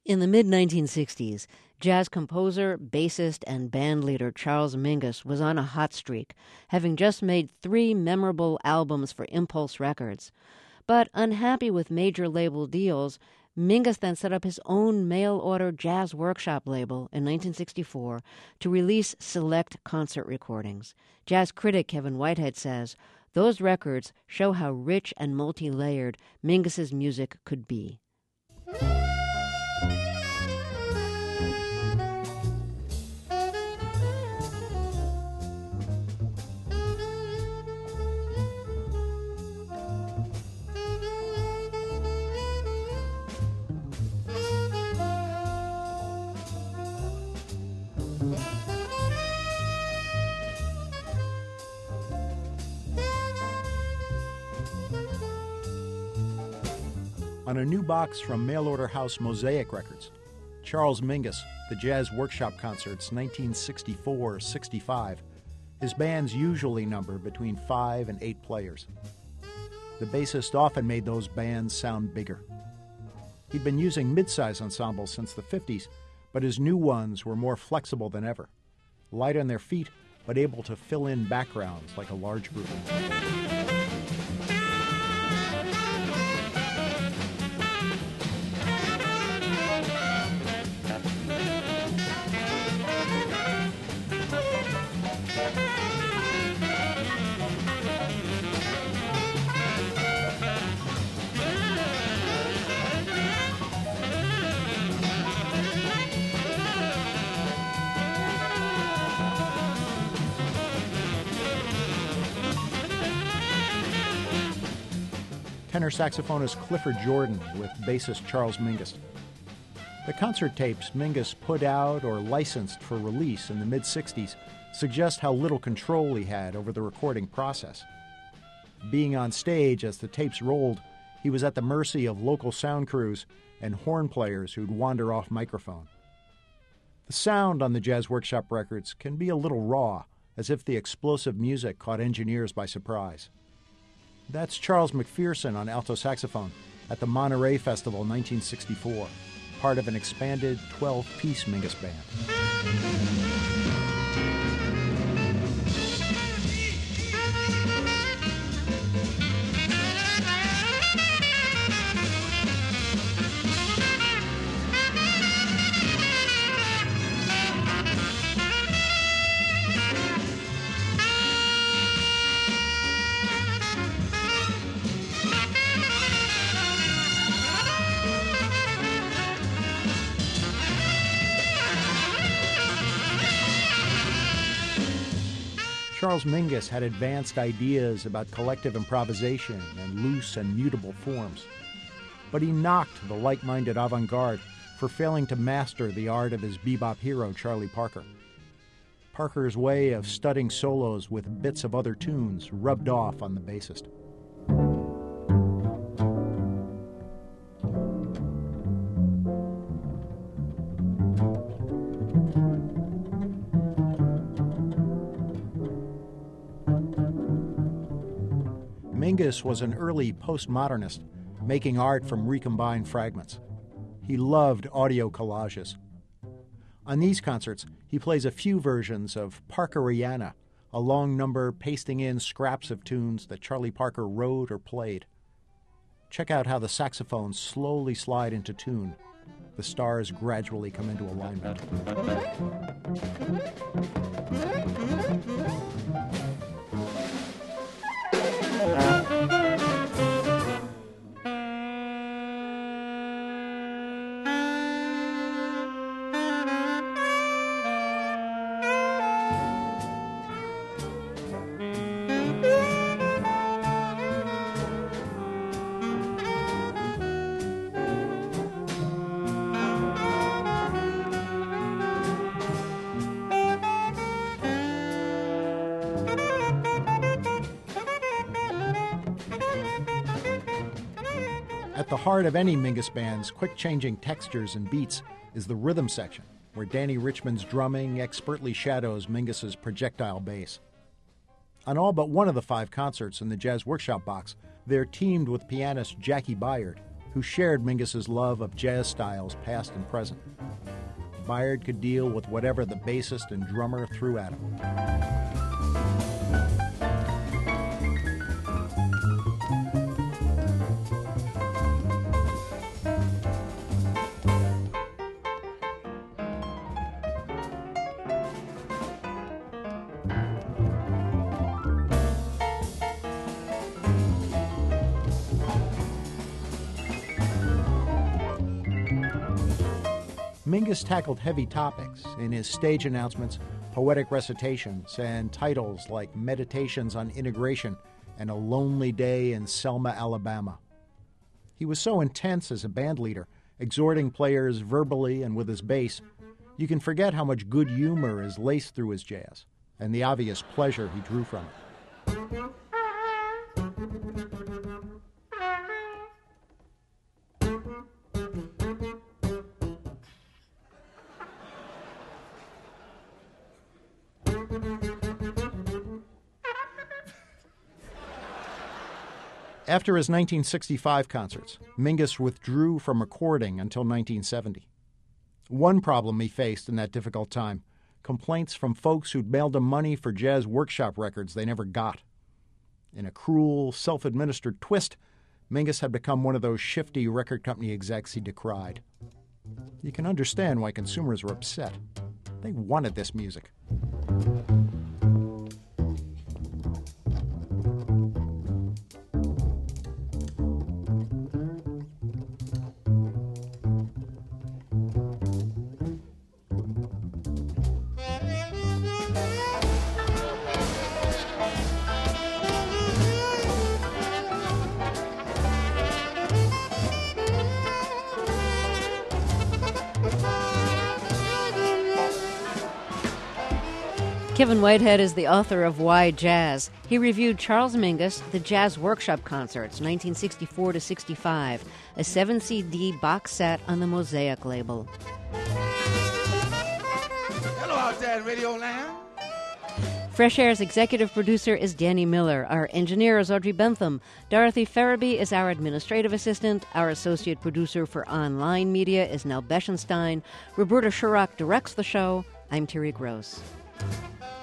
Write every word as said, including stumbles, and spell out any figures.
In the mid nineteen sixties, jazz composer, bassist, and bandleader Charles Mingus was on a hot streak, having just made three memorable albums for Impulse Records. But unhappy with major label deals, Mingus then set up his own mail-order jazz workshop label in nineteen sixty-four to release select concert recordings. Jazz critic Kevin Whitehead says, "Those records show how rich and multi-layered Mingus's music could be." On a new box from mail-order house Mosaic Records, Charles Mingus, the Jazz Workshop Concerts nineteen sixty-four sixty-five, his bands usually number between five and eight players. The bassist often made those bands sound bigger. He'd been using mid-size ensembles since the fifties, but his new ones were more flexible than ever, light on their feet, but able to fill in backgrounds like a large group. Tenor saxophonist Clifford Jordan with bassist Charles Mingus. The concert tapes Mingus put out or licensed for release in the mid-sixties suggest how little control he had over the recording process. Being on stage as the tapes rolled, he was at the mercy of local sound crews and horn players who'd wander off microphone. The sound on the Jazz Workshop records can be a little raw, as if the explosive music caught engineers by surprise. That's Charles McPherson on alto saxophone at the Monterey Festival nineteen sixty-four, part of an expanded twelve-piece Mingus band. Charles Mingus had advanced ideas about collective improvisation and loose and mutable forms. But he knocked the like-minded avant-garde for failing to master the art of his bebop hero, Charlie Parker. Parker's way of studding solos with bits of other tunes rubbed off on the bassist. Mingus was an early postmodernist, making art from recombined fragments. He loved audio collages. On these concerts, he plays a few versions of Parkeriana, a long number pasting in scraps of tunes that Charlie Parker wrote or played. Check out how the saxophones slowly slide into tune. The stars gradually come into alignment. At the heart of any Mingus band's quick-changing textures and beats is the rhythm section, where Danny Richmond's drumming expertly shadows Mingus's projectile bass. On all but one of the five concerts in the Jazz Workshop box, they're teamed with pianist Jackie Byard, who shared Mingus's love of jazz styles past and present. Bayard could deal with whatever the bassist and drummer threw at him. Mingus tackled heavy topics in his stage announcements, poetic recitations, and titles like Meditations on Integration and A Lonely Day in Selma, Alabama. He was so intense as a band leader, exhorting players verbally and with his bass, you can forget how much good humor is laced through his jazz and the obvious pleasure he drew from it. After his nineteen sixty-five concerts, Mingus withdrew from recording until nineteen seventy. One problem he faced in that difficult time, complaints from folks who'd mailed him money for jazz workshop records they never got. In a cruel, self-administered twist, Mingus had become one of those shifty record company execs he decried. You can understand why consumers were upset. They wanted this music. Kevin Whitehead is the author of Why Jazz. He reviewed Charles Mingus, The Jazz Workshop Concerts, nineteen sixty-four to sixty-five, a seven C D box set on the Mosaic label. Hello out there in Radio Land. Fresh Air's executive producer is Danny Miller. Our engineer is Audrey Bentham. Dorothy Farabee is our administrative assistant. Our associate producer for online media is Nell Beschenstein. Roberta Shurrock directs the show. I'm Terry Gross.